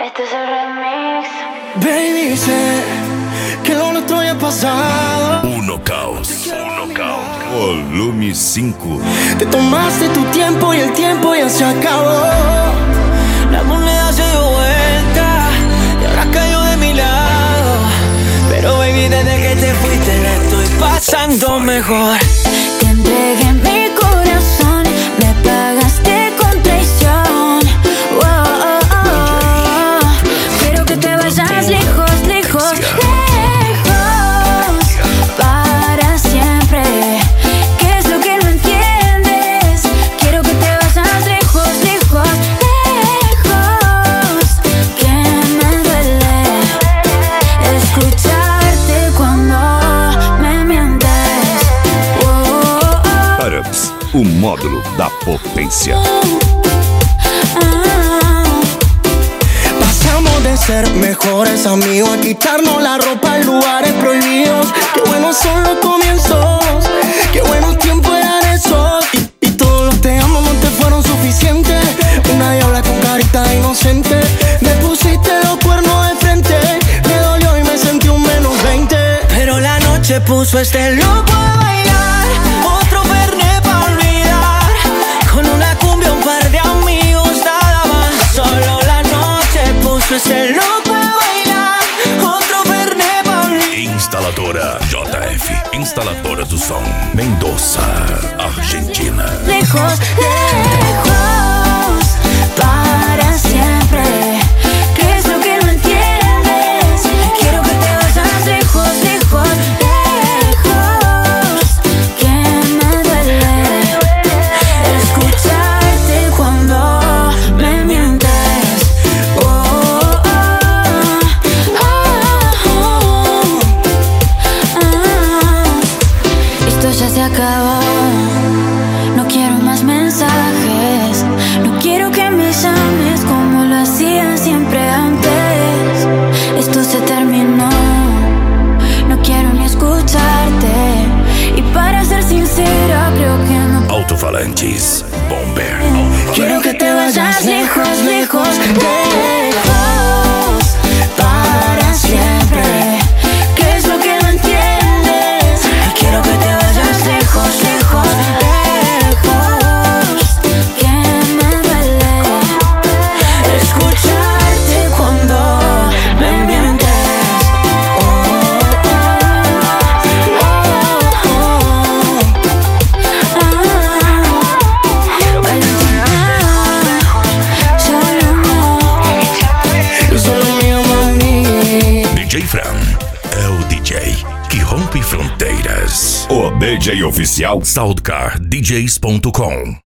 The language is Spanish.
Este es el remix. Baby, sé que lo nuestro ya ha pasado. Uno Caos. Volume 5. Te tomaste tu tiempo y el tiempo ya se acabó. La moneda se dio vuelta y ahora cayó de mi lado. Pero baby, desde que te fuiste la estoy pasando mejor. Te entregué mi corazón, me pagaste con traición. Quiero que te vayas lejos, lejos, lejos, para siempre. ¿Qué es lo que no entiendes? Quiero que te vayas lejos, lejos, lejos. Que me duele escucharte cuando me mientes. Ups, o módulo da potência. Pasamos de ser mejores amigos a quitarnos la ropa en lugares prohibidos. Qué buenos son los comienzos, qué buenos tiempos eran esos. Y todos los te amo no te fueron suficientes. Una diabla con carita de inocente. Me pusiste los cuernos de frente, me dolió y me sentí un menos 20. Pero la noche puso este loco a bailar, otro verde pa' olvidar. Con una cumbia, un par de amigos, nada más. Solo la noche puso este loco a bailar, otro verde pa' olvidar. Instaladora JF, instaladora do som, Mendoza, Argentina. Lejos, lejos, para siempre. ¿Qué es lo que no entiendes? Quiero que te vayas lejos, lejos, lejos. Que me duele escucharte cuando me mientes. Esto ya se acabó. No quiero más mensajes. No quiero que me llames como lo hacías siempre antes. Esto se terminó. No quiero ni escucharte. Y para ser sincera, creo que no. Altofalantes, Bomber. Quiero que te vayas lejos, lejos, lejos, para siempre. ¿Qué es lo que no entiendes? Quiero que te vayas lejos, lejos, lejos. Que me duele escucharte cuando me mientes. DJ Fran é o DJ que rompe fronteiras. O DJ oficial SoundCardDJs.com.